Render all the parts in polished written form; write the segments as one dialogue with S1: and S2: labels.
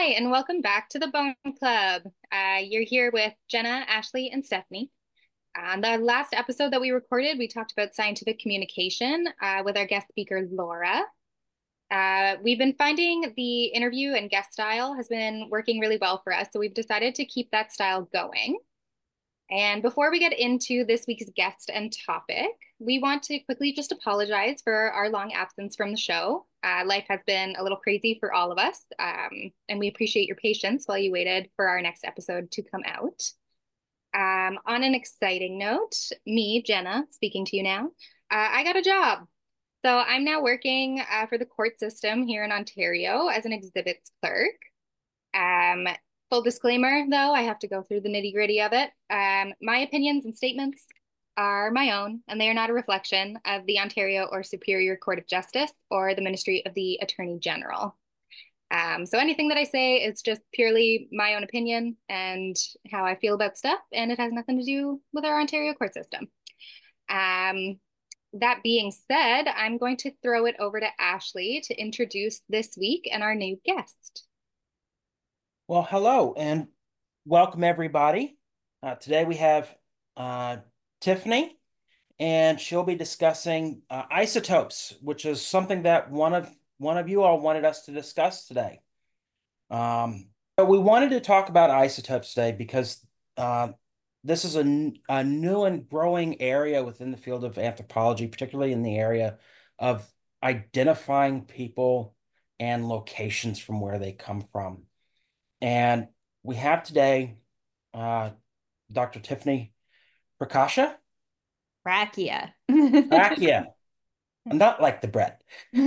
S1: Hi, and welcome back to the Bone Club. You're here with Jenna, Ashley, and Stephanie. On the last episode that we recorded, we talked about scientific communication with our guest speaker, Laura. We've been finding the interview and guest style has been working really well for us, so we've decided to keep that style going. And before we get into this week's guest and topic, we want to quickly just apologize for our long absence from the show. Life has been a little crazy for all of us, and we appreciate your patience while you waited for our next episode to come out. On an exciting note, me, Jenna, speaking to you now, I got a job. So I'm now working for the court system here in Ontario as an exhibits clerk. Um, Full disclaimer, though, I have to go through the nitty-gritty of it. My opinions and statements are my own, and they are not a reflection of the Ontario or Superior Court of Justice or the Ministry of the Attorney General. So anything that I say is just purely my own opinion and how I feel about stuff, and it has nothing to do with our Ontario court system. Um, that being said, I'm going to throw it over to Ashley to introduce this week and our new guest.
S2: Well, hello and welcome everybody. Today we have uh, Tiffany, and she'll be discussing isotopes, which is something that one of you all wanted us to discuss today. So we wanted to talk about isotopes today because this is a new and growing area within the field of anthropology, particularly in the area of identifying people and locations from where they come from. And we have today uh, Dr. Tiffany Prakasha.
S3: Rakia.
S2: Rakia, not like the bread.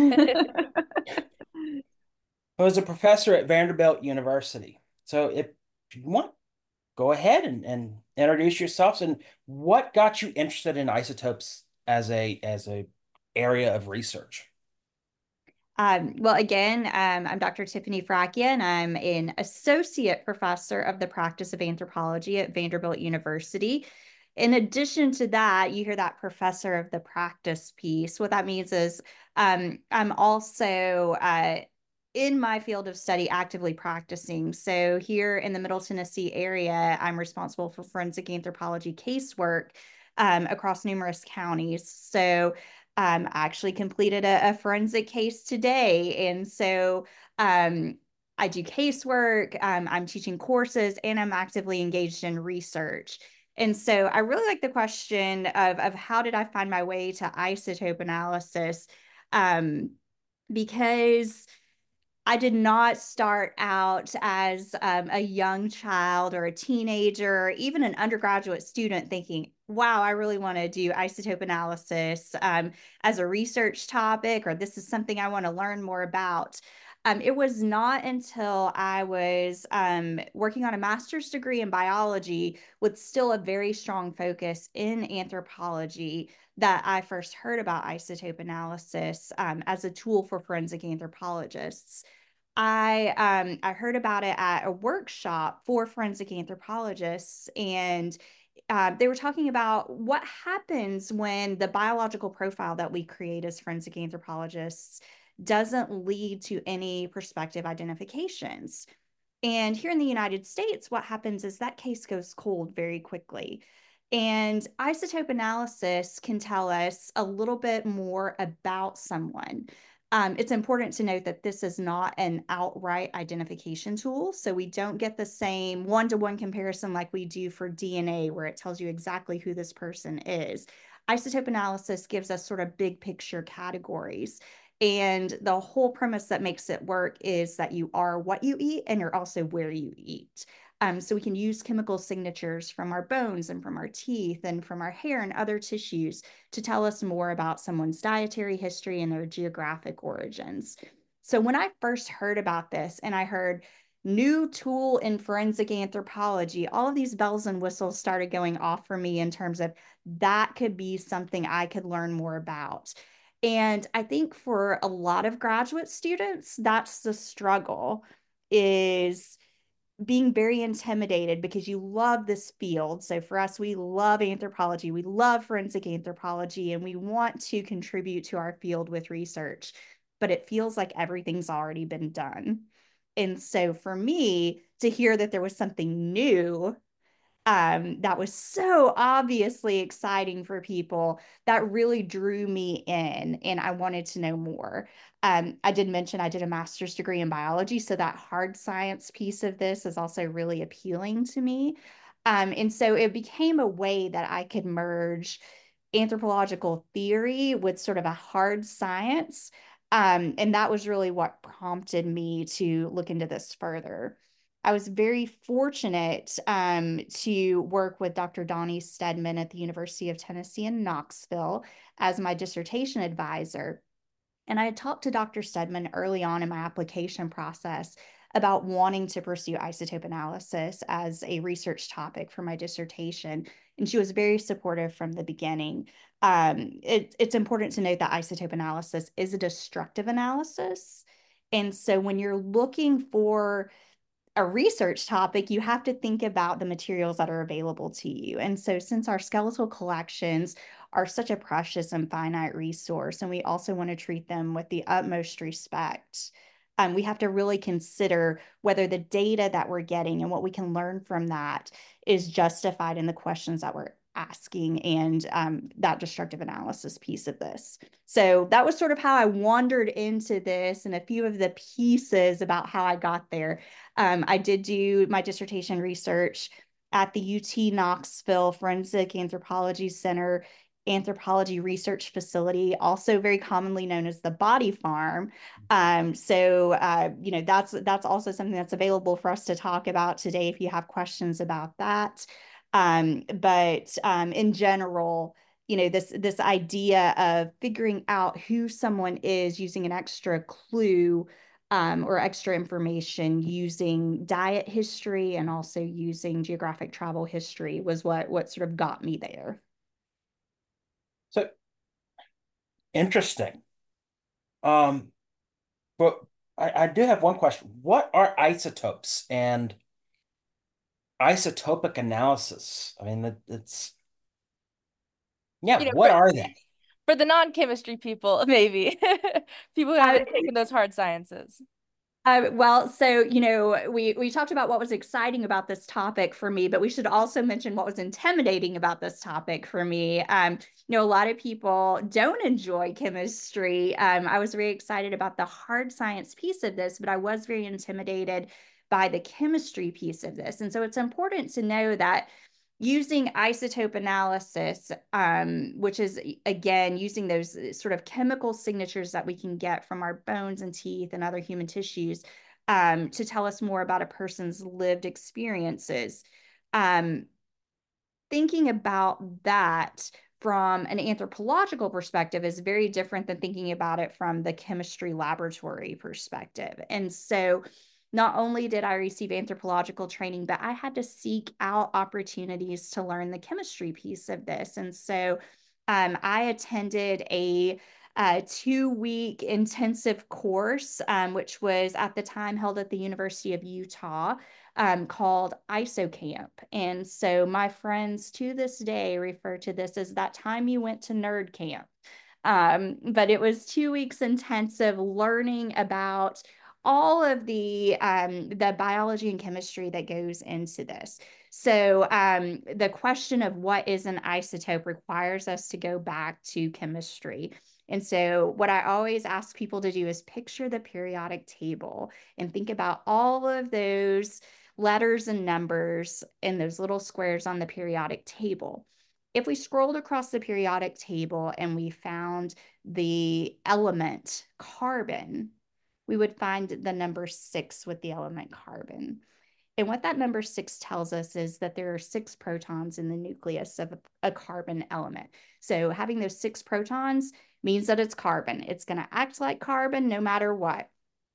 S2: Who is a professor at Vanderbilt University. So if you want, go ahead and introduce yourselves and what got you interested in isotopes as a area of research.
S3: Well, again, I'm Dr. Tiffany Fracchia, and I'm an associate professor of the practice of anthropology at Vanderbilt University. In addition to that, you hear that professor of the practice piece. What that means is I'm also in my field of study actively practicing. So here in the Middle Tennessee area, I'm responsible for forensic anthropology casework across numerous counties. So I actually completed a forensic case today. And so I do casework, I'm teaching courses, and I'm actively engaged in research. And so I really like the question of how did I find my way to isotope analysis? Um, because I did not start out as a young child or a teenager, or even an undergraduate student thinking, wow, I really want to do isotope analysis as a research topic, or this is something I want to learn more about. It was not until I was working on a master's degree in biology with still a very strong focus in anthropology that I first heard about isotope analysis as a tool for forensic anthropologists. I heard about it at a workshop for forensic anthropologists, and they were talking about what happens when the biological profile that we create as forensic anthropologists doesn't lead to any prospective identifications. And here in the United States, what happens is that case goes cold very quickly. And isotope analysis can tell us a little bit more about someone. It's important to note that this is not an outright identification tool. So we don't get the same one-to-one comparison like we do for DNA, where it tells you exactly who this person is. Isotope analysis gives us sort of big picture categories. And the whole premise that makes it work is that you are what you eat and you're also where you eat. So we can use chemical signatures from our bones and from our teeth and from our hair and other tissues to tell us more about someone's dietary history and their geographic origins. So when I first heard about this and I heard new tool in forensic anthropology, all of these bells and whistles started going off for me in terms of that could be something I could learn more about. And I think for a lot of graduate students, that's the struggle, is being very intimidated because you love this field. So for us, we love anthropology, we love forensic anthropology, and we want to contribute to our field with research, but it feels like everything's already been done. And so for me to hear that there was something new that was so obviously exciting for people, that really drew me in, and I wanted to know more. I did mention I did a master's degree in biology, so that hard science piece of this is also really appealing to me. And so it became a way that I could merge anthropological theory with sort of a hard science. And that was really what prompted me to look into this further. I was very fortunate to work with Dr. Donnie Stedman at the University of Tennessee in Knoxville as my dissertation advisor. And I had talked to Dr. Stedman early on in my application process about wanting to pursue isotope analysis as a research topic for my dissertation. And she was very supportive from the beginning. It's important to note that isotope analysis is a destructive analysis. And so when you're looking for a research topic, you have to think about the materials that are available to you. And so since our skeletal collections are such a precious and finite resource, and we also want to treat them with the utmost respect, we have to really consider whether the data that we're getting and what we can learn from that is justified in the questions that we're asking, and that destructive analysis piece of this. So that was sort of how I wandered into this, and a few of the pieces about how I got there. I did do my dissertation research at the UT Knoxville Forensic Anthropology Center Anthropology Research Facility, also very commonly known as the Body Farm. That's also something that's available for us to talk about today if you have questions about that. But in general, this idea of figuring out who someone is using an extra clue or extra information using diet history and also using geographic travel history was what sort of got me there.
S2: So interesting. Um, but I do have one question. What are isotopes and isotopic analysis? I mean, it's yeah, what
S4: For,
S2: are they?
S4: for the non-chemistry people, maybe people who haven't taken those hard sciences.
S3: We talked about what was exciting about this topic for me, but we should also mention what was intimidating about this topic for me. A lot of people don't enjoy chemistry. I was very excited about the hard science piece of this, but I was very intimidated by the chemistry piece of this. And so it's important to know that using isotope analysis, which is, again, using those sort of chemical signatures that we can get from our bones and teeth and other human tissues to tell us more about a person's lived experiences. Thinking about that from an anthropological perspective is very different than thinking about it from the chemistry laboratory perspective. And so not only did I receive anthropological training, but I had to seek out opportunities to learn the chemistry piece of this. And so I attended a 2-week intensive course, which was at the time held at the University of Utah, called IsoCamp. And so my friends to this day refer to this as that time you went to nerd camp. But it was 2 weeks intensive learning about all of the biology and chemistry that goes into this. So the question of what is an isotope requires us to go back to chemistry. And so what I always ask people to do is picture the periodic table and think about all of those letters and numbers in those little squares on the periodic table. If we scrolled across the periodic table and we found the element carbon, we would find the number 6 with the element carbon. And what that number 6 tells us is that there are 6 protons in the nucleus of a carbon element. So having those 6 protons means that it's carbon. It's going to act like carbon no matter what.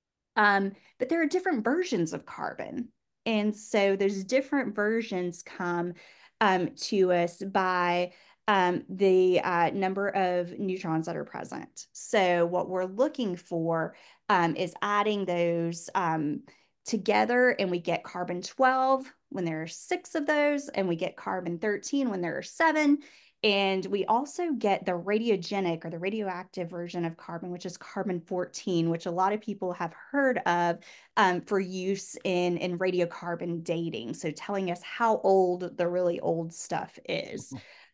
S3: But there are different versions of carbon. And so those different versions come to us by the number of neutrons that are present. So what we're looking for is adding those together, and we get carbon-12 when there are 6 of those, and we get carbon-13 when there are 7. And we also get the radiogenic or the radioactive version of carbon, which is carbon-14, which a lot of people have heard of for use in radiocarbon dating. So telling us how old the really old stuff is.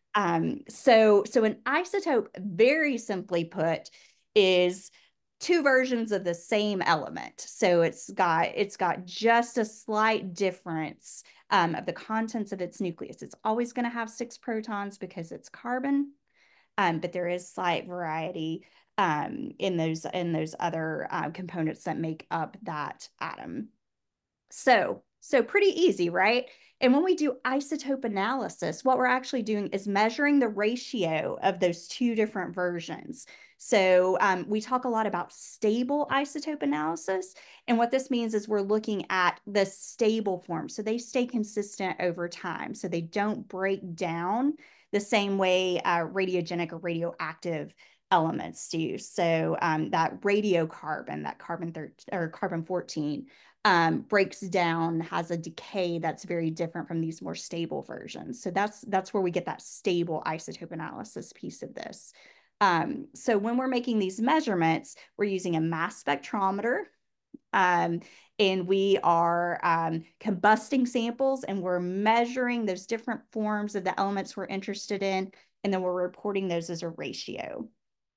S3: So an isotope, very simply put, is 2 versions of the same element. So it's got just a slight difference of the contents of its nucleus. It's always going to have 6 protons because it's carbon, but there is slight variety in those other components that make up that atom. So pretty easy, right? And when we do isotope analysis, what we're actually doing is measuring the ratio of those 2 different versions. So we talk a lot about stable isotope analysis. And what this means is we're looking at the stable form. So they stay consistent over time. So they don't break down the same way radiogenic or radioactive elements do. So that radiocarbon, that carbon-14, breaks down, has a decay that's very different from these more stable versions. So that's where we get that stable isotope analysis piece of this. So when we're making these measurements, we're using a mass spectrometer, and we are combusting samples, and we're measuring those different forms of the elements we're interested in, and then we're reporting those as a ratio.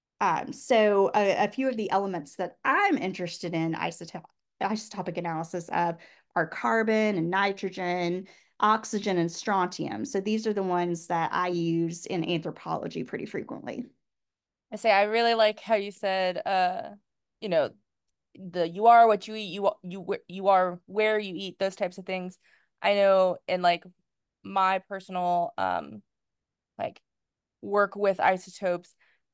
S3: So a few of the elements that I'm interested in isotopic analysis of are carbon and nitrogen, oxygen, and strontium. So these are the ones that I use in anthropology pretty frequently.
S4: I really like how you said, you know, you are what you eat, you are where you eat, those types of things. I know in like my personal like work with isotopes,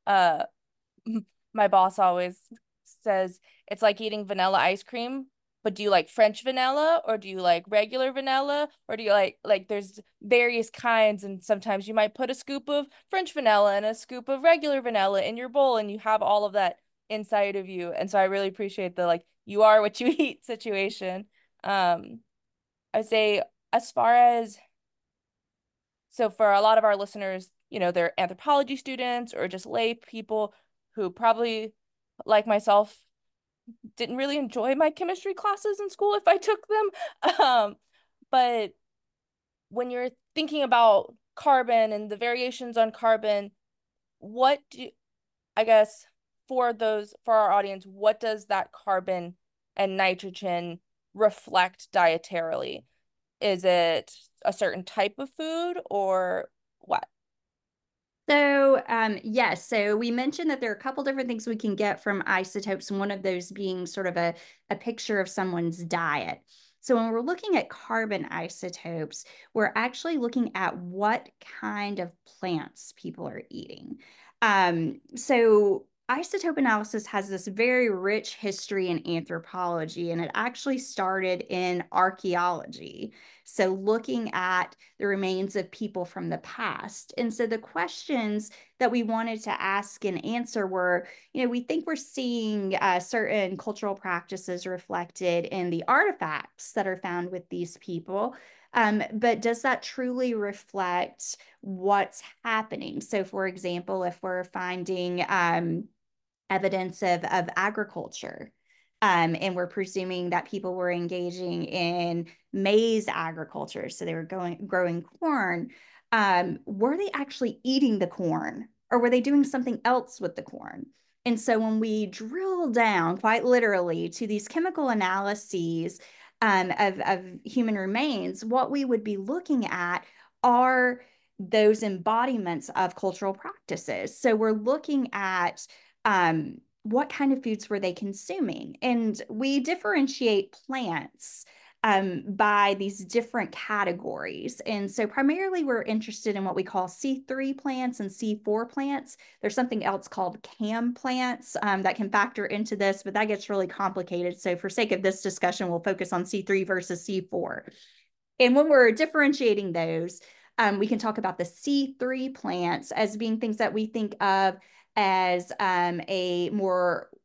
S4: my boss always says it's like eating vanilla ice cream, but do you like French vanilla, or do you like regular vanilla, or do you like there's various kinds, and sometimes you might put a scoop of French vanilla and a scoop of regular vanilla in your bowl, and you have all of that inside of you. And so I really appreciate the like you are what you eat situation. I'd say, as far as, so for a lot of our listeners, they're anthropology students or just lay people who probably, like myself, didn't really enjoy my chemistry classes in school if I took them. But when you're thinking about carbon and the variations on carbon, I guess for our audience, what does that carbon and nitrogen reflect dietarily? Is it a certain type of food or what?
S3: So yes, so we mentioned that there are a couple different things we can get from isotopes, one of those being sort of a picture of someone's diet. So when we're looking at carbon isotopes, we're actually looking at what kind of plants people are eating. So isotope analysis has this very rich history in anthropology, and it actually started in archaeology. So looking at the remains of people from the past. And so the questions that we wanted to ask and answer were, we think we're seeing certain cultural practices reflected in the artifacts that are found with these people. But does that truly reflect what's happening? So for example, if we're finding evidence of agriculture, and we're presuming that people were engaging in maize agriculture, so they were growing corn. Were they actually eating the corn, or were they doing something else with the corn? And so when we drill down quite literally to these chemical analyses of human remains, what we would be looking at are those embodiments of cultural practices. So we're looking at what kind of foods were they consuming? And we differentiate plants by these different categories. And so primarily we're interested in what we call C3 plants and C4 plants. There's something else called CAM plants that can factor into this, but that gets really complicated. So for sake of this discussion, we'll focus on C3 versus C4. And when we're differentiating those, we can talk about the C3 plants as being things that we think of as a more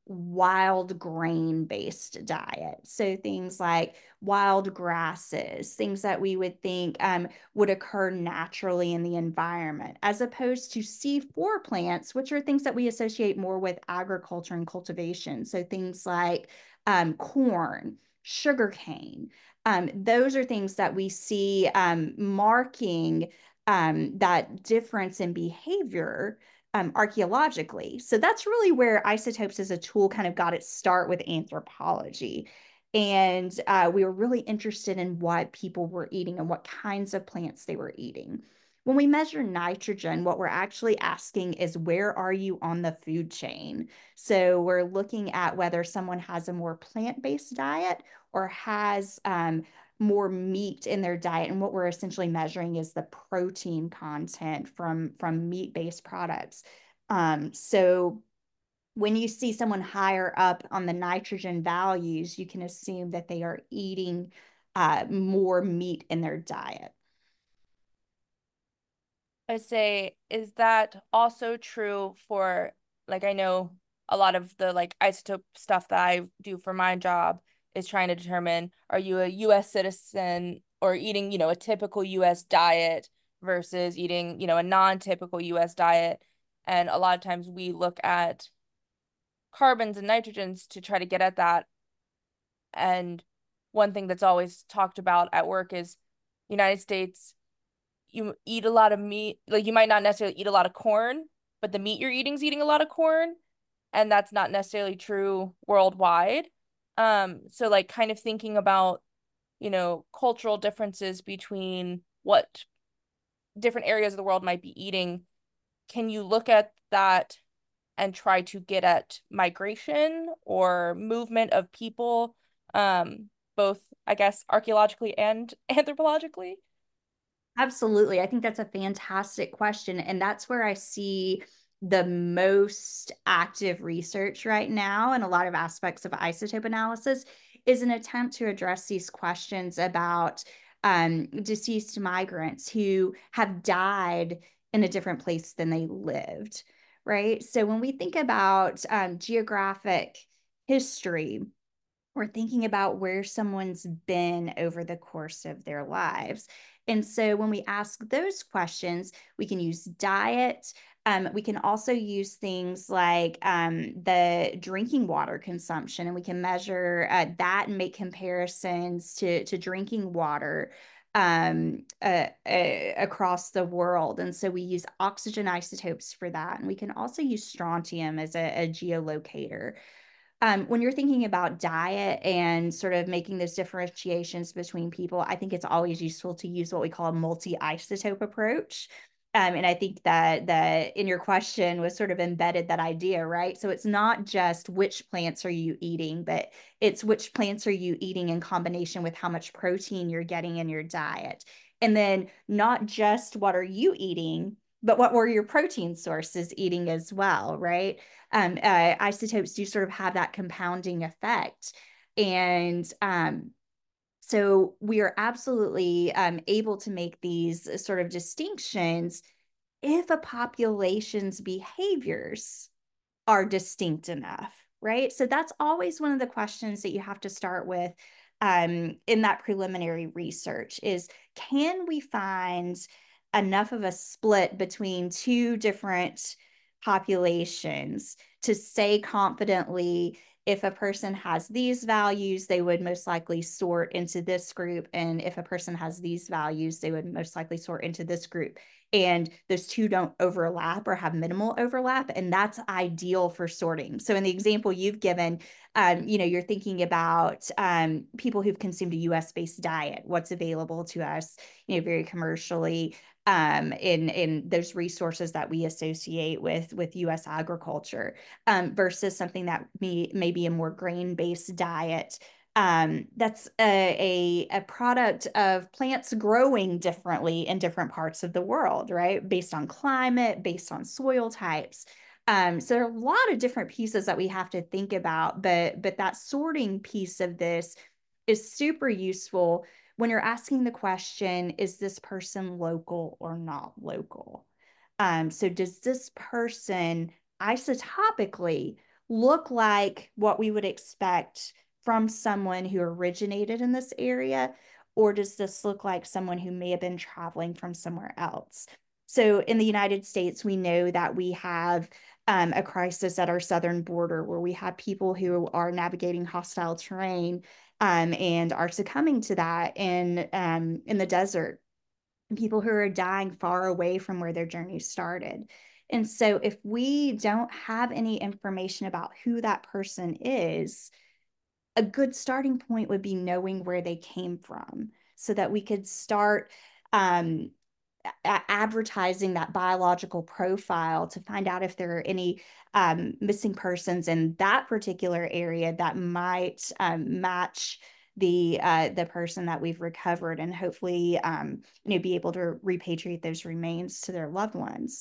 S3: wild grain-based diet. So things like wild grasses, things that we would think would occur naturally in the environment, as opposed to C4 plants, which are things that we associate more with agriculture and cultivation. So things like corn, sugarcane. Those are things that we see marking that difference in behavior archaeologically. So that's really where isotopes as a tool kind of got its start with anthropology. And we were really interested in what people were eating and what kinds of plants they were eating. When we measure nitrogen, what we're actually asking is, where are you on the food chain? So we're looking at whether someone has a more plant-based diet or has more meat in their diet. And what we're essentially measuring is the protein content from meat-based products. So when you see someone higher up on the nitrogen values, you can assume that they are eating more meat in their diet.
S4: I say, is that also true for, like, I know a lot of the like isotope stuff that I do for my job is trying to determine, are you a US citizen or eating, a typical US diet versus eating, a non-typical US diet. And a lot of times we look at carbons and nitrogens to try to get at that. And one thing that's always talked about at work is United States, you eat a lot of meat, like you might not necessarily eat a lot of corn, but the meat you're eating is eating a lot of corn, and that's not necessarily true worldwide. So like kind of thinking about, cultural differences between what different areas of the world might be eating, can you look at that and try to get at migration or movement of people, both, I guess, archaeologically and anthropologically?
S3: Absolutely. I think that's a fantastic question. And that's where I see the most active research right now in a lot of aspects of isotope analysis is an attempt to address these questions about deceased migrants who have died in a different place than they lived, right? So when we think about geographic history, we're thinking about where someone's been over the course of their lives. And so when we ask those questions, we can use diet. We can also use things like the drinking water consumption, and we can measure that and make comparisons to drinking water across the world. And so we use oxygen isotopes for that. And we can also use strontium as a geolocator. When you're thinking about diet and sort of making those differentiations between people, I think it's always useful to use what we call a multi-isotope approach. And I think that in your question was sort of embedded that idea, right? So it's not just which plants are you eating, but it's which plants are you eating in combination with how much protein you're getting in your diet. And then not just what are you eating, but what were your protein sources eating as well, right? Isotopes do sort of have that compounding effect. And so we are absolutely able to make these sort of distinctions if a population's behaviors are distinct enough, right? So that's always one of the questions that you have to start with in that preliminary research is, can we find enough of a split between two different populations to say confidently, if a person has these values, they would most likely sort into this group. And if a person has these values, they would most likely sort into this group. And those two don't overlap or have minimal overlap. And that's ideal for sorting. So in the example you've given, you're thinking about people who've consumed a US-based diet, what's available to us, very commercially, in those resources that we associate with US agriculture, versus something that may be a more grain-based diet. That's a product of plants growing differently in different parts of the world, right? Based on climate, based on soil types. So there are a lot of different pieces that we have to think about, but that sorting piece of this is super useful when you're asking the question, is this person local or not local? So does this person isotopically look like what we would expect from someone who originated in this area? Or does this look like someone who may have been traveling from somewhere else? So in the United States, we know that we have a crisis at our southern border where we have people who are navigating hostile terrain and are succumbing to that in the desert, people who are dying far away from where their journey started. And so if we don't have any information about who that person is, a good starting point would be knowing where they came from so that we could start um, advertising that biological profile to find out if there are any missing persons in that particular area that might match the person that we've recovered, and hopefully be able to repatriate those remains to their loved ones.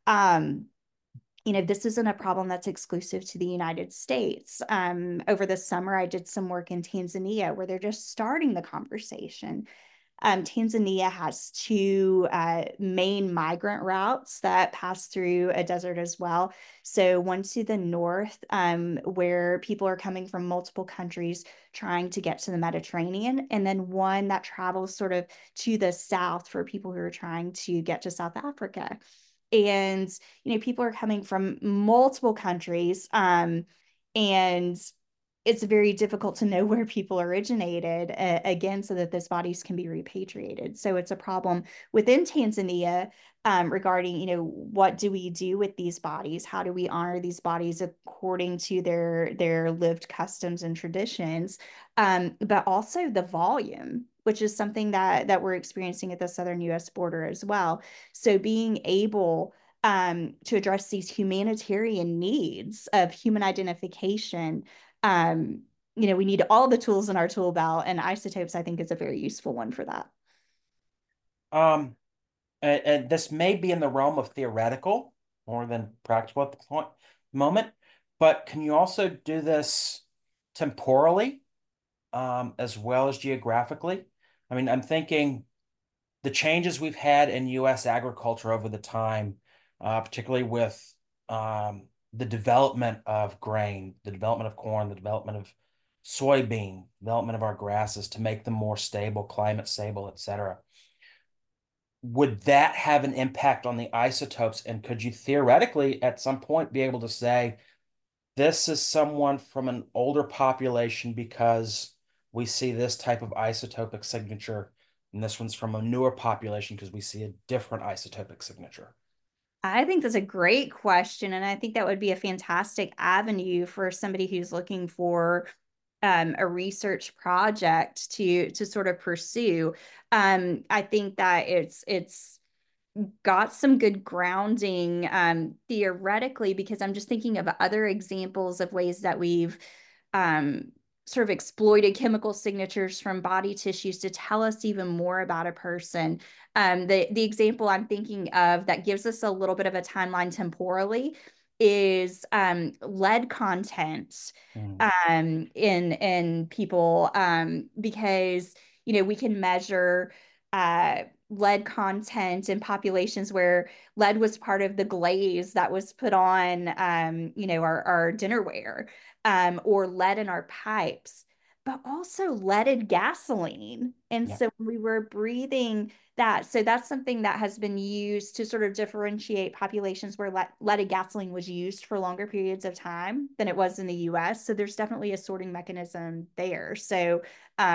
S3: This isn't a problem that's exclusive to the United States. Over the summer, I did some work in Tanzania where they're just starting the conversation. Tanzania has two main migrant routes that pass through a desert as well. So one to the north, where people are coming from multiple countries trying to get to the Mediterranean, and then one that travels sort of to the south for people who are trying to get to South Africa. And, people are coming from multiple countries, and it's very difficult to know where people originated, again, so that those bodies can be repatriated. So it's a problem within Tanzania regarding, what do we do with these bodies? How do we honor these bodies according to their lived customs and traditions? But also the volume, which is something that we're experiencing at the southern U.S. border as well. So being able to address these humanitarian needs of human identification, we need all the tools in our tool belt, and isotopes, I think, is a very useful one for that.
S2: And this may be in the realm of theoretical more than practical at the moment, but can you also do this temporally, as well as geographically? I mean, I'm thinking the changes we've had in U.S. agriculture over the time, particularly with the development of grain, the development of corn, the development of soybean, development of our grasses to make them more stable, climate stable, et cetera. Would that have an impact on the isotopes? And could you theoretically at some point be able to say, this is someone from an older population because we see this type of isotopic signature, and this one's from a newer population because we see a different isotopic signature?
S3: I think that's a great question, and I think that would be a fantastic avenue for somebody who's looking for a research project to sort of pursue. I think that it's got some good grounding theoretically, because I'm just thinking of other examples of ways that we've sort of exploited chemical signatures from body tissues to tell us even more about a person. The example I'm thinking of that gives us a little bit of a timeline temporally is lead content in people, because we can measure lead content in populations where lead was part of the glaze that was put on our dinnerware, or lead in our pipes, but also leaded gasoline. And
S2: Yeah.
S3: so when we were breathing that, so that's something that has been used to sort of differentiate populations where leaded gasoline was used for longer periods of time than it was in the US. So there's definitely a sorting mechanism there. So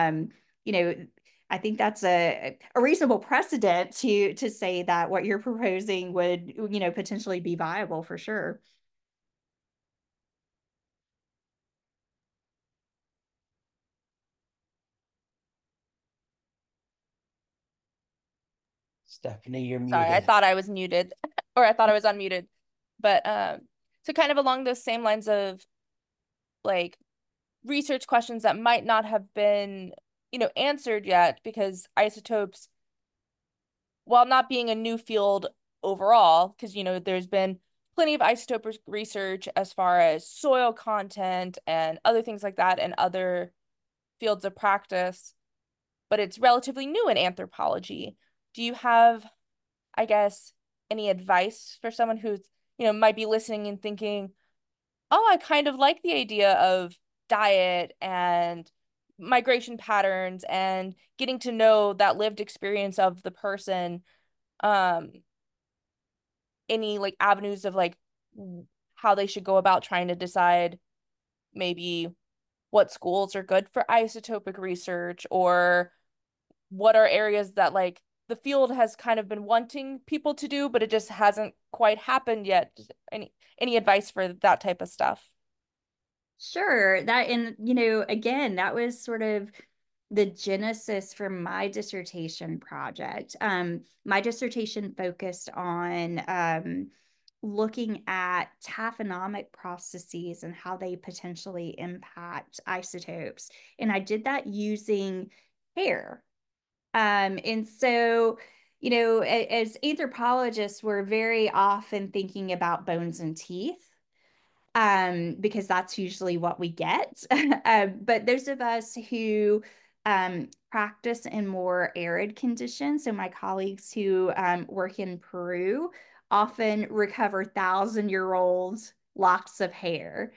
S3: I think that's a reasonable precedent to say that what you're proposing would, potentially be viable for sure.
S2: Stephanie, you're
S4: Sorry, I
S2: muted.
S4: thought I was muted or I thought I was unmuted. But so kind of along those same lines of like research questions that might not have been, answered yet, because isotopes, while not being a new field overall, because there's been plenty of isotope research as far as soil content and other things like that and other fields of practice, but it's relatively new in anthropology. Do you have, I guess, any advice for someone who's, might be listening and thinking, oh, I kind of like the idea of diet and migration patterns and getting to know that lived experience of the person. Um, any like avenues of like how they should go about trying to decide maybe what schools are good for isotopic research, or what are areas that like the field has kind of been wanting people to do, but it just hasn't quite happened yet. Any advice for that type of stuff?
S3: Sure. That, and, again, that was sort of the genesis for my dissertation project. My dissertation focused on looking at taphonomic processes and how they potentially impact isotopes. And I did that using hair. And so, as anthropologists, we're very often thinking about bones and teeth, because that's usually what we get. But those of us who practice in more arid conditions, so my colleagues who work in Peru often recover 1,000-year-old locks of hair.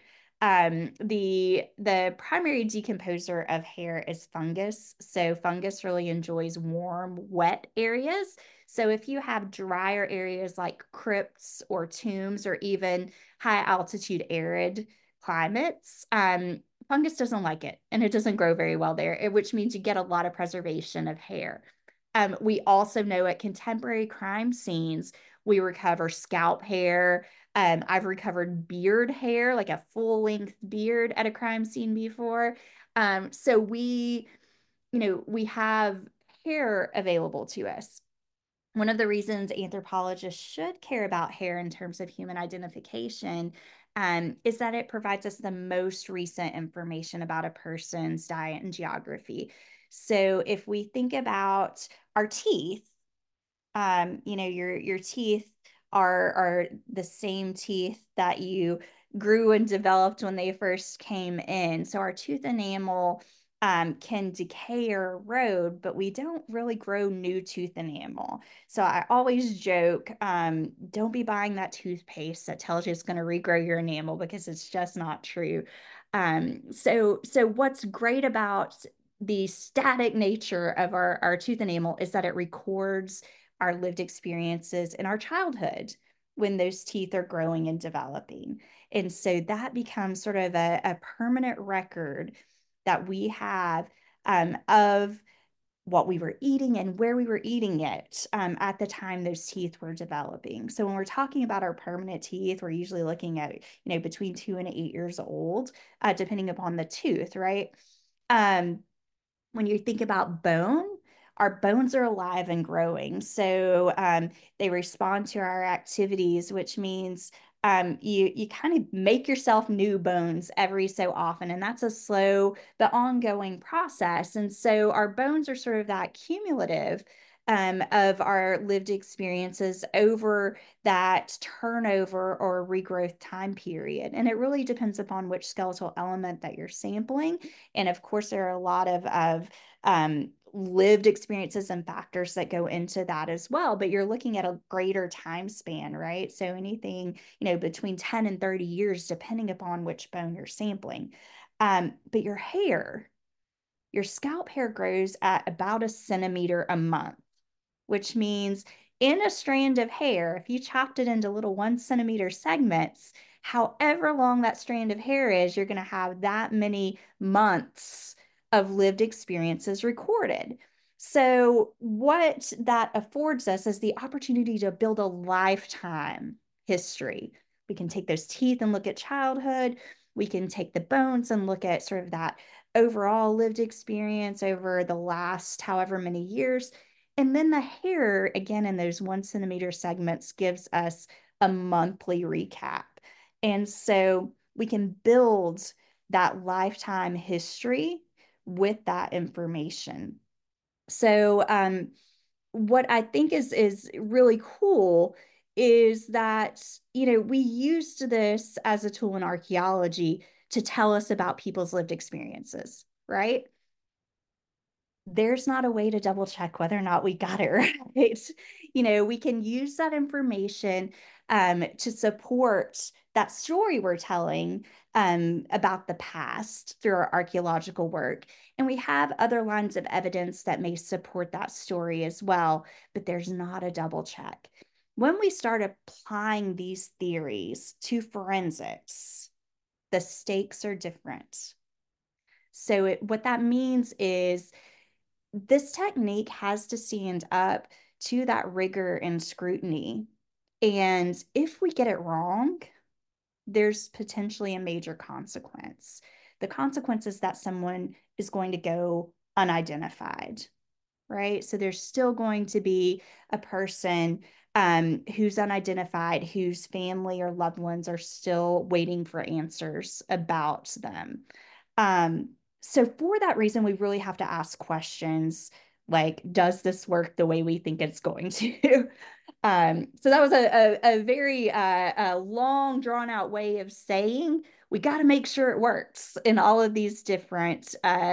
S3: The primary decomposer of hair is fungus. So fungus really enjoys warm, wet areas. So if you have drier areas like crypts or tombs, or even high altitude arid climates, fungus doesn't like it, and it doesn't grow very well there, which means you get a lot of preservation of hair. We also know at contemporary crime scenes, we recover scalp hair. I've recovered beard hair, like a full length beard at a crime scene before. So we have hair available to us. One of the reasons anthropologists should care about hair in terms of human identification is that it provides us the most recent information about a person's diet and geography. So if we think about our teeth, your teeth are the same teeth that you grew and developed when they first came in. So our tooth enamel can decay or erode, but we don't really grow new tooth enamel. So I always joke, don't be buying that toothpaste that tells you it's going to regrow your enamel, because it's just not true. So what's great about the static nature of our tooth enamel is that it records our lived experiences in our childhood when those teeth are growing and developing. And so that becomes sort of a permanent record that we have of what we were eating and where we were eating it at the time those teeth were developing. So when we're talking about our permanent teeth, we're usually looking at, between 2 and 8 years old, depending upon the tooth, right? When you think about bone, our bones are alive and growing. So they respond to our activities, which means you kind of make yourself new bones every so often. And that's a slow but ongoing process. And so our bones are sort of that cumulative of our lived experiences over that turnover or regrowth time period. And it really depends upon which skeletal element that you're sampling. And of course, there are a lot of lived experiences and factors that go into that as well, but you're looking at a greater time span, right? So anything, between 10 and 30 years, depending upon which bone you're sampling. But your scalp hair grows at about 1 centimeter a month, which means in a strand of hair, if you chopped it into little 1 centimeter segments, however long that strand of hair is, you're going to have that many months of lived experiences recorded. So what that affords us is the opportunity to build a lifetime history. We can take those teeth and look at childhood. We can take the bones and look at sort of that overall lived experience over the last however many years. And then the hair, again, in those 1 centimeter segments, gives us a monthly recap. And so we can build that lifetime history with that information. So what I think is really cool is that, we used this as a tool in archaeology to tell us about people's lived experiences, right? There's not a way to double check whether or not we got it right. we can use that information to support that story we're telling about the past through our archaeological work. And we have other lines of evidence that may support that story as well, but there's not a double check. When we start applying these theories to forensics, the stakes are different. So what that means is this technique has to stand up to that rigor and scrutiny. And if we get it wrong, there's potentially a major consequence. The consequence is that someone is going to go unidentified, right? So there's still going to be a person who's unidentified, whose family or loved ones are still waiting for answers about them. So for that reason, we really have to ask questions like, does this work the way we think it's going to? So that was a very long, drawn out way of saying we got to make sure it works in all of these different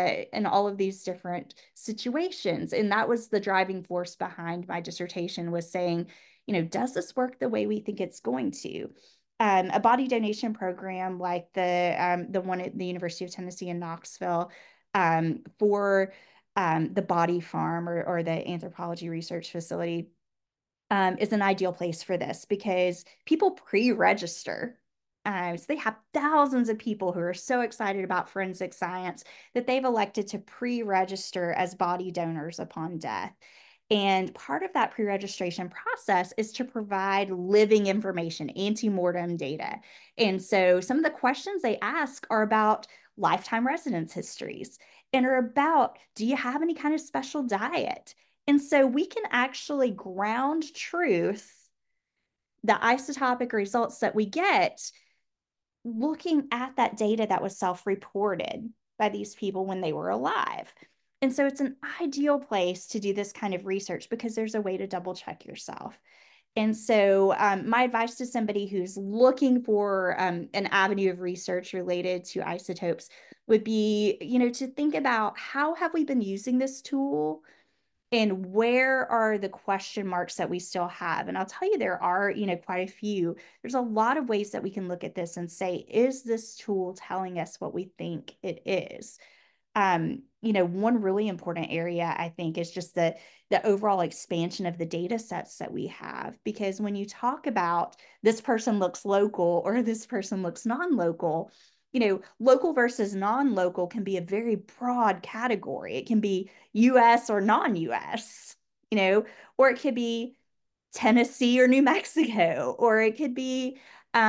S3: situations. And that was the driving force behind my dissertation, was saying, does this work the way we think it's going to? A body donation program like the one at the University of Tennessee in Knoxville for the Body Farm or the Anthropology Research Facility is an ideal place for this, because people pre-register. So they have thousands of people who are so excited about forensic science that they've elected to pre-register as body donors upon death. And part of that pre-registration process is to provide living information, ante-mortem data. And so some of the questions they ask are about lifetime residence histories and are about, do you have any kind of special diet? And so we can actually ground truth, the isotopic results that we get, looking at that data that was self-reported by these people when they were alive. And so it's an ideal place to do this kind of research because there's a way to double check yourself. And so my advice to somebody who's looking for an avenue of research related to isotopes would be, to think about, how have we been using this tool? And where are the question marks that we still have? And I'll tell you, there are, quite a few. There's a lot of ways that we can look at this and say, is this tool telling us what we think it is? One really important area, I think, is just the overall expansion of the data sets that we have. Because when you talk about this person looks local or this person looks non-local, local versus non-local can be a very broad category. It can be US or non-US, or it could be Tennessee or New Mexico, or it could be,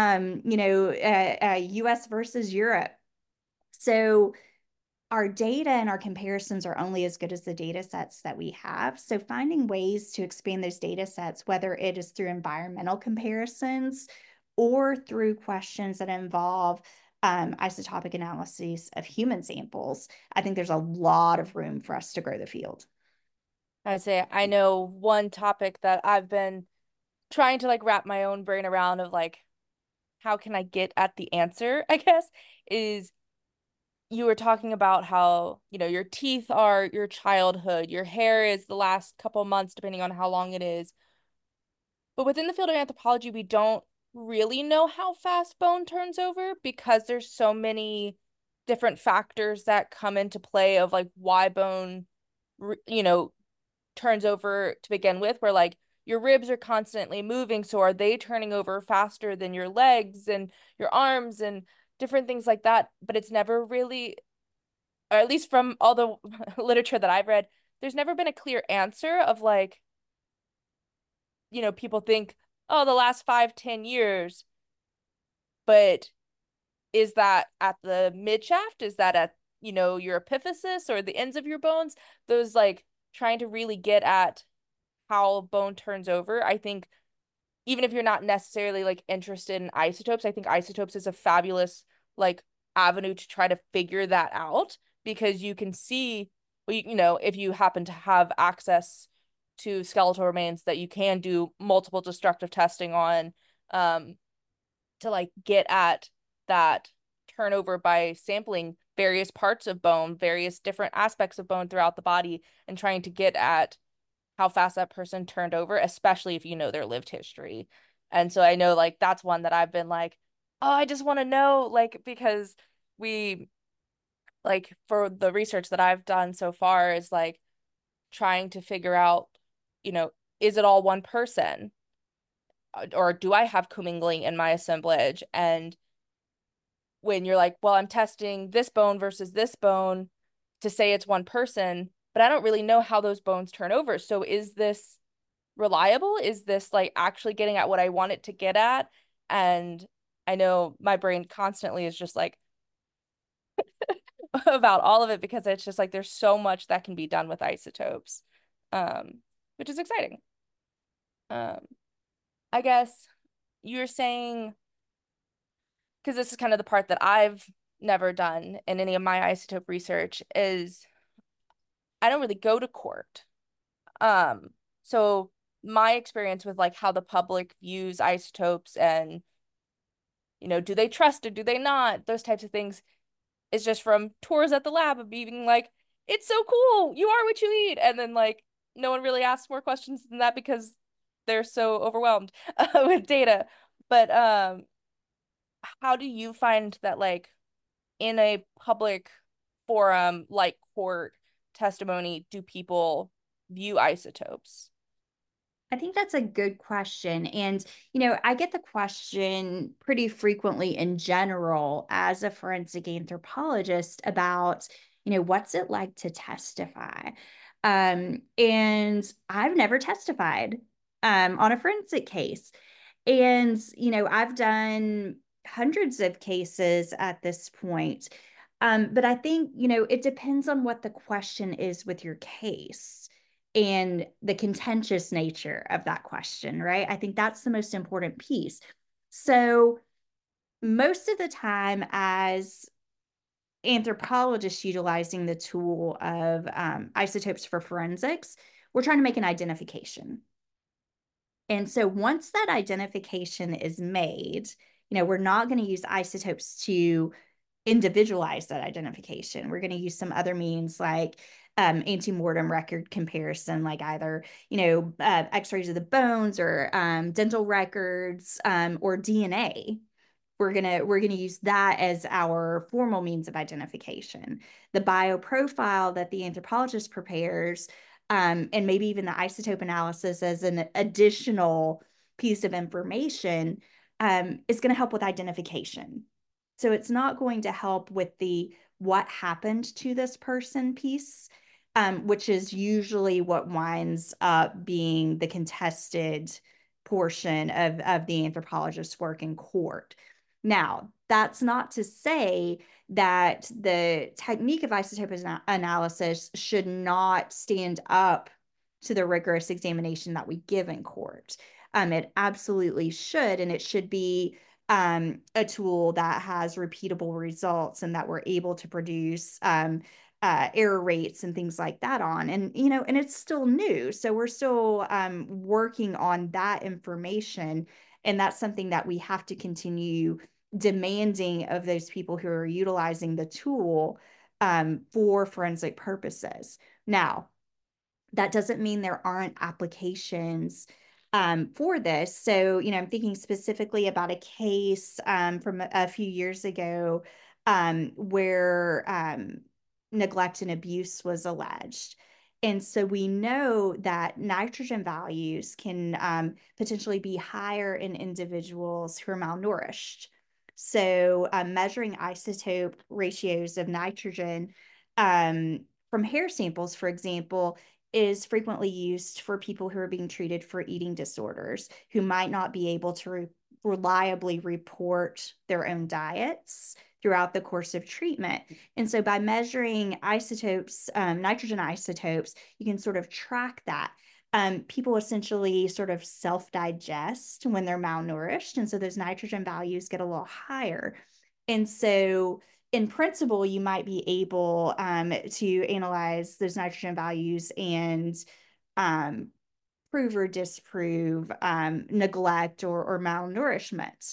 S3: US versus Europe. So our data and our comparisons are only as good as the data sets that we have. So finding ways to expand those data sets, whether it is through environmental comparisons or through questions that involve isotopic analyses of human samples, I think there's a lot of room for us to grow the field.
S4: I'd say I know one topic that I've been trying to wrap my own brain around of how can I get at the answer, I guess, is you were talking about how, your teeth are your childhood, your hair is the last couple months, depending on how long it is. But within the field of anthropology, we don't really know how fast bone turns over because there's so many different factors that come into play of why bone, turns over to begin with, where your ribs are constantly moving. So are they turning over faster than your legs and your arms and different things like that? But it's never really, or at least from all the literature that I've read, there's never been a clear answer of people think, oh, the last 5-10 years. But is that at the mid shaft? Is that at, your epiphysis or the ends of your bones? Those trying to really get at how bone turns over. I think even if you're not necessarily interested in isotopes, I think isotopes is a fabulous avenue to try to figure that out, because you can see, if you happen to have access to skeletal remains, that you can do multiple destructive testing on to get at that turnover by sampling various parts of bone, various different aspects of bone throughout the body, and trying to get at how fast that person turned over, especially if you know their lived history. And so I know like that's one that I've been like, oh, I just want to know, like, because we like for the research that I've done so far is like trying to figure out, you know, is it all one person? Or do I have commingling in my assemblage? And when you're like, well, I'm testing this bone versus this bone to say it's one person, but I don't really know how those bones turn over. So is this reliable? Is this like actually getting at what I want it to get at? And I know my brain constantly is just like about all of it because it's just like there's so much that can be done with isotopes, um, which is exciting. Um, I guess you're saying, because this is kind of the part that I've never done in any of my isotope research, is I don't really go to court. So my experience with like how the public views isotopes and, you know, do they trust it, do they not, those types of things is just from tours at the lab of being like, it's so cool, you are what you eat. And then like no one really asks more questions than that because they're so overwhelmed with data. But how do you find that like in a public forum like court testimony do people view isotopes?
S3: I think that's a good question. And, I get the question pretty frequently in general as a forensic anthropologist about, what's it like to testify? And I've never testified on a forensic case. And, I've done hundreds of cases at this point. But I think, it depends on what the question is with your case and the contentious nature of that question, right? I think that's the most important piece. So most of the time as anthropologists utilizing the tool of isotopes for forensics, we're trying to make an identification. And so once that identification is made, we're not going to use isotopes to individualize that identification. We're going to use some other means like antemortem record comparison, like either, x-rays of the bones or dental records or DNA. We're gonna use that as our formal means of identification. The bioprofile that the anthropologist prepares, and maybe even the isotope analysis as an additional piece of information, is going to help with identification. So it's not going to help with the what happened to this person piece, which is usually what winds up being the contested portion of the anthropologist's work in court. Now, that's not to say that the technique of isotope analysis should not stand up to the rigorous examination that we give in court. It absolutely should, and it should be a tool that has repeatable results and that we're able to produce error rates and things like that on. And, and it's still new. So we're still working on that information. And that's something that we have to continue demanding of those people who are utilizing the tool for forensic purposes. Now, that doesn't mean there aren't applications for this. So, I'm thinking specifically about a case from a few years ago where neglect and abuse was alleged. And so we know that nitrogen values can potentially be higher in individuals who are malnourished. So measuring isotope ratios of nitrogen from hair samples, for example, is frequently used for people who are being treated for eating disorders who might not be able to reliably report their own diets throughout the course of treatment. And so by measuring isotopes, nitrogen isotopes, you can sort of track that. People essentially sort of self-digest when they're malnourished. And so those nitrogen values get a little higher. And so in principle, you might be able to analyze those nitrogen values and prove or disprove neglect or malnourishment.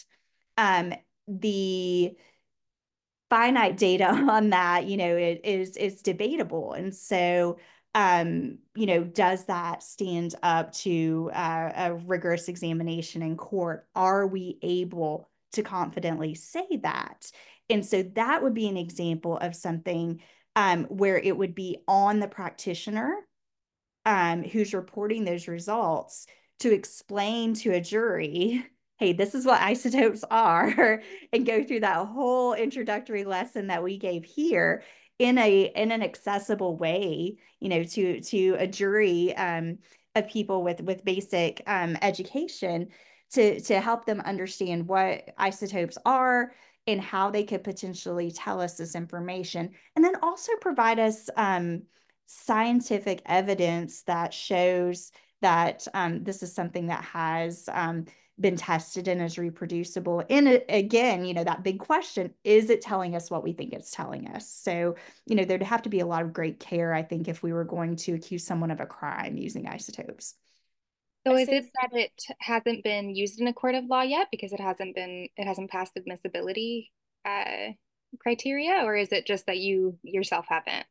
S3: The finite data on that, is debatable. And so does that stand up to a rigorous examination in court? Are we able to confidently say that? And so that would be an example of something where it would be on the practitioner who's reporting those results to explain to a jury, hey, this is what isotopes are, and go through that whole introductory lesson that we gave here in an accessible way, to a jury of people with basic education to help them understand what isotopes are and how they could potentially tell us this information, and then also provide us scientific evidence that shows that this is something that has been tested and is reproducible. And again, that big question, is it telling us what we think it's telling us? So, there'd have to be a lot of great care, I think, if we were going to accuse someone of a crime using isotopes.
S1: So is it that it hasn't been used in a court of law yet because it hasn't passed admissibility criteria, or is it just that you yourself haven't?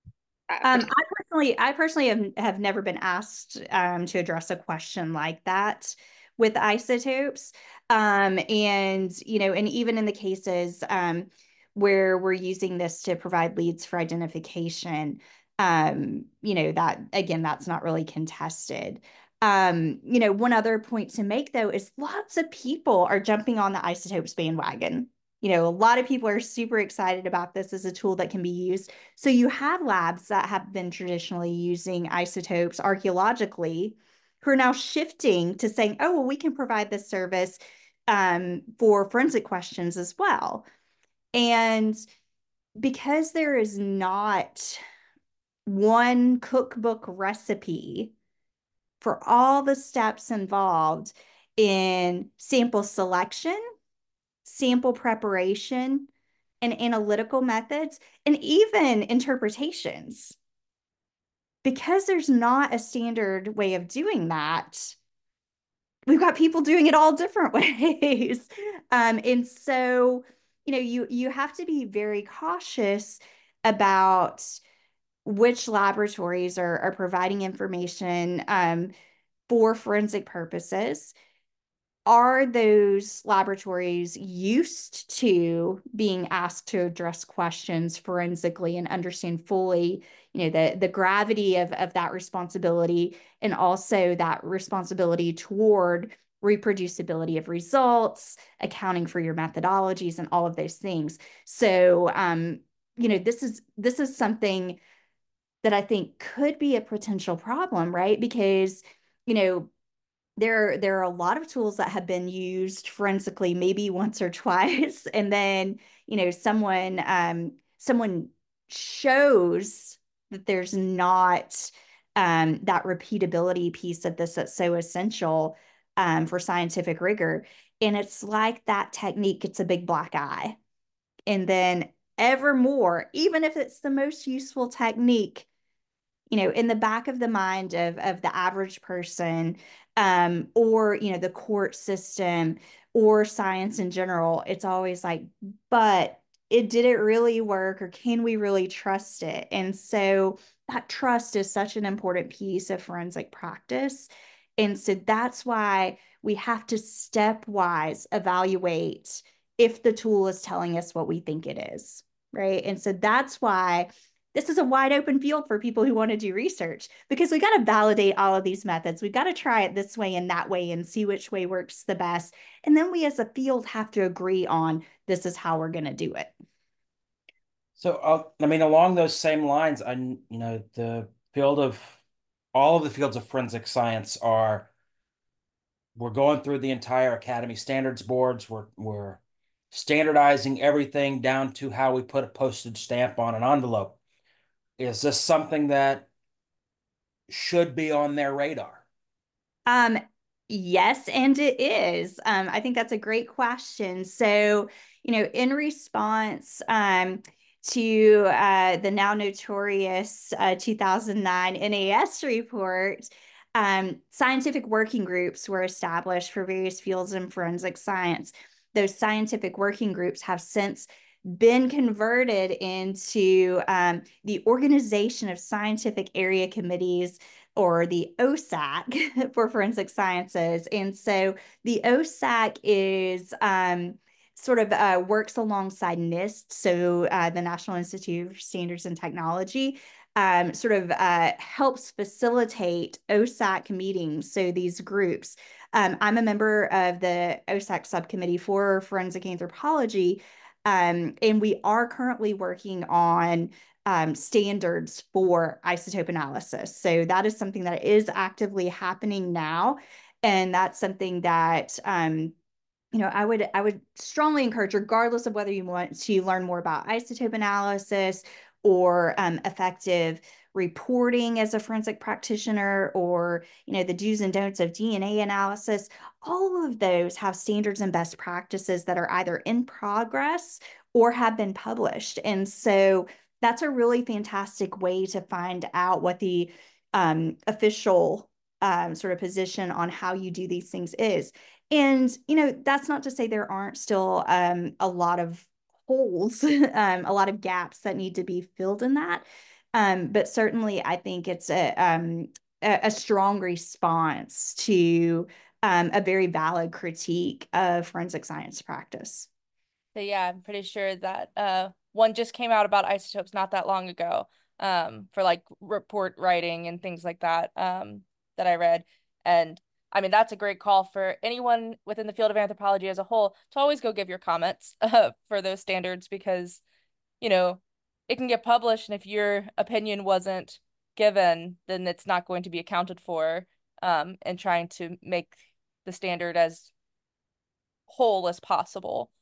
S3: I personally have never been asked to address a question like that with isotopes. And even in the cases where we're using this to provide leads for identification, that again, that's not really contested. One other point to make though is lots of people are jumping on the isotopes bandwagon. A lot of people are super excited about this as a tool that can be used. So you have labs that have been traditionally using isotopes archaeologically who are now shifting to saying, oh, well, we can provide this service for forensic questions as well. And because there is not one cookbook recipe for all the steps involved in sample selection, sample preparation, and analytical methods, and even interpretations. Because there's not a standard way of doing that, we've got people doing it all different ways. And so, you have to be very cautious about which laboratories are providing information for forensic purposes. Are those laboratories used to being asked to address questions forensically and understand fully, the gravity of that responsibility, and also that responsibility toward reproducibility of results, accounting for your methodologies, and all of those things? So, this is something that I think could be a potential problem, right? Because, there are a lot of tools that have been used forensically maybe once or twice, and then someone shows that there's not that repeatability piece of this that's so essential for scientific rigor, and it's like that technique gets a big black eye, and then evermore, even if it's the most useful technique, in the back of the mind of the average person, or, the court system or science in general, it's always like, but did it really work, or can we really trust it? And so that trust is such an important piece of forensic practice. And so that's why we have to stepwise evaluate if the tool is telling us what we think it is, right? And so that's why this is a wide open field for people who want to do research, because we got to validate all of these methods. We've got to try it this way and that way and see which way works the best. And then we as a field have to agree on this is how we're going to do it.
S2: So, along those same lines, the field of all of the fields of forensic science we're going through the entire Academy standards boards. We're standardizing everything down to how we put a postage stamp on an envelope. Is this something that should be on their radar?
S3: Yes, and it is. I think that's a great question. So, in response to the now notorious 2009 NAS report, scientific working groups were established for various fields in forensic science. Those scientific working groups have since been converted into the Organization of Scientific Area Committees, or the OSAC for Forensic Sciences. And so the OSAC is sort of works alongside NIST, so the National Institute for Standards and Technology, sort of helps facilitate OSAC meetings, so these groups. I'm a member of the OSAC subcommittee for forensic anthropology, and we are currently working on standards for isotope analysis. So that is something that is actively happening now. And that's something that I would strongly encourage, regardless of whether you want to learn more about isotope analysis or effective reporting as a forensic practitioner, or the do's and don'ts of DNA analysis. All of those have standards and best practices that are either in progress or have been published. And so that's a really fantastic way to find out what the official sort of position on how you do these things is. And, that's not to say there aren't still a lot of holes, a lot of gaps that need to be filled in that. But certainly, I think it's a strong response to a very valid critique of forensic science practice.
S4: So yeah, I'm pretty sure that one just came out about isotopes not that long ago, for like report writing and things like that, that I read. And I mean, that's a great call for anyone within the field of anthropology as a whole to always go give your comments for those standards, because, it can get published, and if your opinion wasn't given, then it's not going to be accounted for, and trying to make the standard as whole as possible.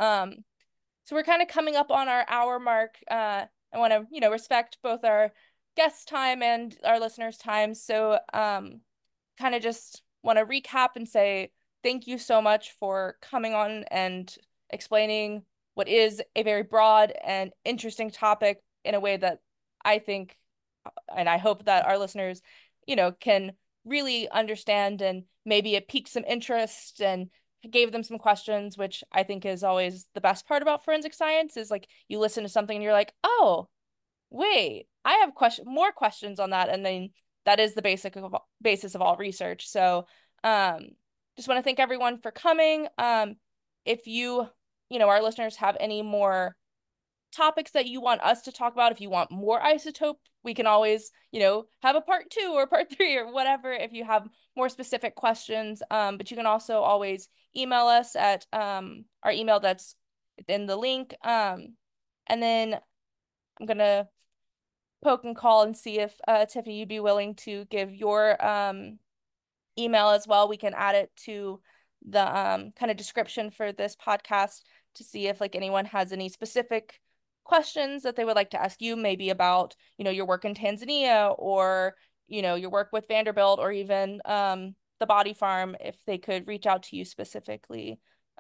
S4: So we're kind of coming up on our hour mark. I want to, respect both our guest time and our listeners' time. So kind of just want to recap and say thank you so much for coming on and explaining what is a very broad and interesting topic in a way that I think, and I hope that our listeners, can really understand, and maybe it piqued some interest and gave them some questions, which I think is always the best part about forensic science, is like you listen to something and you're like, oh, wait, I have more questions on that. And then that is the basis of all research. So just want to thank everyone for coming. If our listeners have any more topics that you want us to talk about, if you want more isotope, we can always, have a part 2 or part 3 or whatever if you have more specific questions. But you can also always email us at our email that's in the link. And then I'm gonna poke and call and see if Tiffany, you'd be willing to give your email as well. We can add it to the kind of description for this podcast to see if like anyone has any specific questions that they would like to ask you, maybe about, your work in Tanzania, or, your work with Vanderbilt, or even the Body Farm, if they could reach out to you specifically.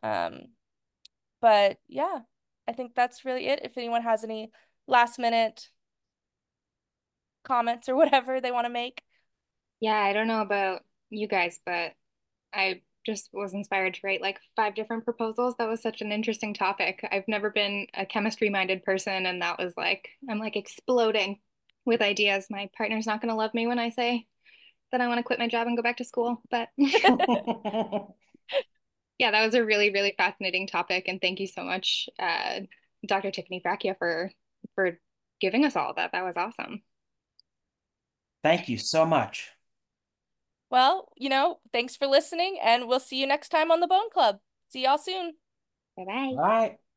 S4: But yeah, I think that's really it. If anyone has any last minute comments or whatever they want to make.
S1: Yeah, I don't know about you guys, but I just was inspired to write like 5 different proposals. That was such an interesting topic. I've never been a chemistry-minded person, and that was like, I'm like exploding with ideas. My partner's not going to love me when I say that I want to quit my job and go back to school, but yeah, that was a really, really fascinating topic. And thank you so much, Dr. Tiffany Fracchia, for giving us all of that. That was awesome.
S2: Thank you so much.
S4: Well, thanks for listening, and we'll see you next time on the Bone Club. See y'all soon.
S1: Bye-bye.
S2: All right.